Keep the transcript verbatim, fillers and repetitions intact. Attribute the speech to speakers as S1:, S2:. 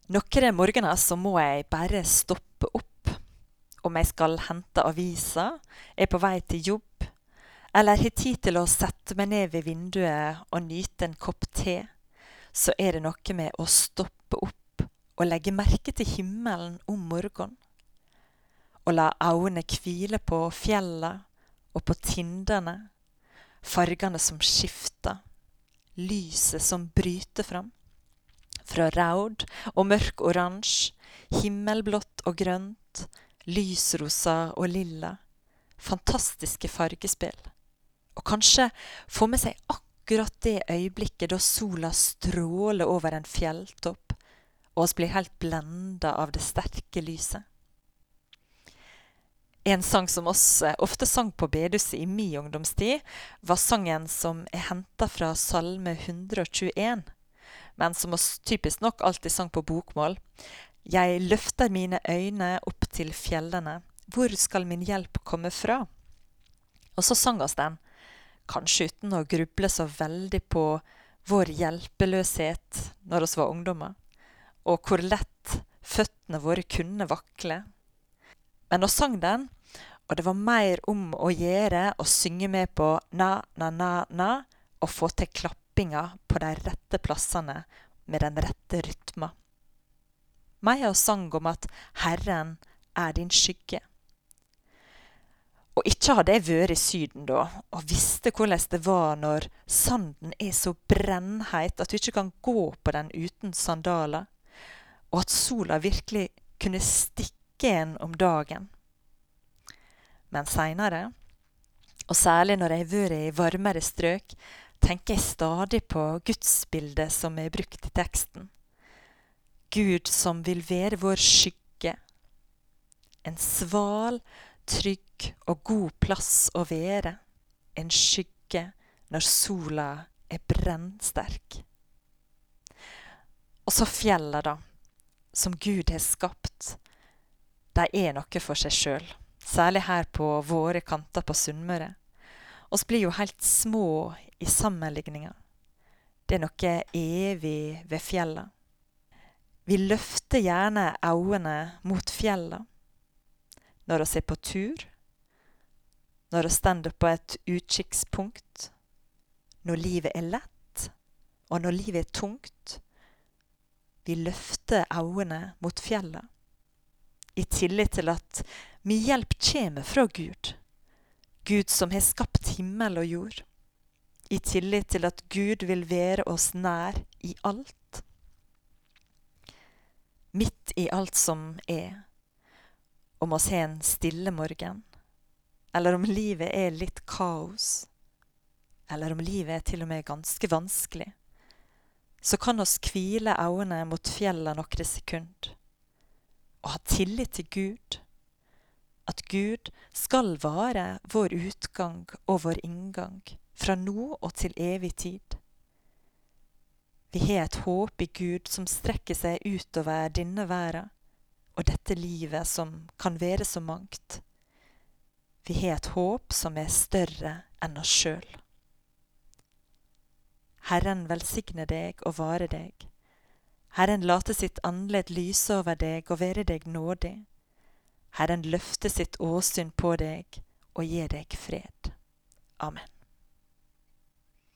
S1: Noen morgener så må jeg bare stoppe opp. Om jeg skal hente aviser, er på vei til jobb, eller har tid til å sette meg ned ved vinduet og nyte en kopp te, så er det noe med å stoppe opp og legge merke til himmelen om morgenen. Og la øynene hvile på fjellene og på tindene, fargene som skifter, lyset som bryter fram. Fra rød og mørk oransje, himmelblått og grønt, lysrosa og lilla, fantastiske fargespill. Og kanskje få med seg akkurat det øyeblikket da sola stråler over en fjelltopp, og oss blir helt blendet av det sterke lyset. En sang som oss ofte sang på bedehuset i min ungdomstid, var sangen som er hentet fra Salme hundre og tjueen, men som oss typisk nok alltid sang på bokmål. Jeg løfter mine øyne opp til fjellene, hvor skal min hjelp komme fra? Og så sang oss den, kanskje uten å gruble så veldig på vår hjelpeløshet når oss var ungdommer, og hvor lett føttene våre kunne vakle. Men oss sang den, og det var mer om å gjøre å synge med på na, na, na, na, og få til klappinga på de rette plassene med den rette rytma. Meia sang om at Herren er din skygge. Og ikke hadde jeg vært i Syden da, og visste hvordan det var når sanden er så brennheit at du ikke kan gå på den uten sandaler, og at sola virkelig kunne stikke en om dagen. Men senere, og særlig når jeg har vært i varmere strøk, tenker jeg stadig på gudsbildet som er brukt i teksten. Gud som vil være vår skygge. En sval, trygg og god plass å være. En skygge når sola er brennsterk. Og så fjellet da, som Gud har skapt. De er noe for seg selv. Særlig her på våre kanter på Sunnmøre. Oss blir jo helt små i sammenligninger. Det er noe evig ved fjellet. Vi løfter gjerne øynene mot fjellet. Når oss er på tur. Når oss stender på et utkikkspunkt. Når livet er lett. Og når livet er tungt. Vi løfter øynene mot fjellet. I tillit til at min hjelp kommer fra Gud. Gud som har skapt himmel og jord. I tillit til at Gud vil være oss nær i alt. Midt i alt som er. Om oss har en stille morgen. Eller om livet er litt kaos. Eller om livet er til og med ganske vanskelig. Så kan oss hvile øynene mot fjellet noen sekunder. Og ha tillit til Gud. At Gud skal være vår utgang og vår inngang, fra nå og til evig tid. Vi har et håp i Gud som strekker seg utover denne verden, og dette livet som kan være så mangt. Vi har et håp som er større enn oss selv. Herren velsigne deg og vare deg. Herren late sitt andlet lyse over deg og være deg nådig. Herren løfte sitt åsyn på deg og gi deg fred. Amen.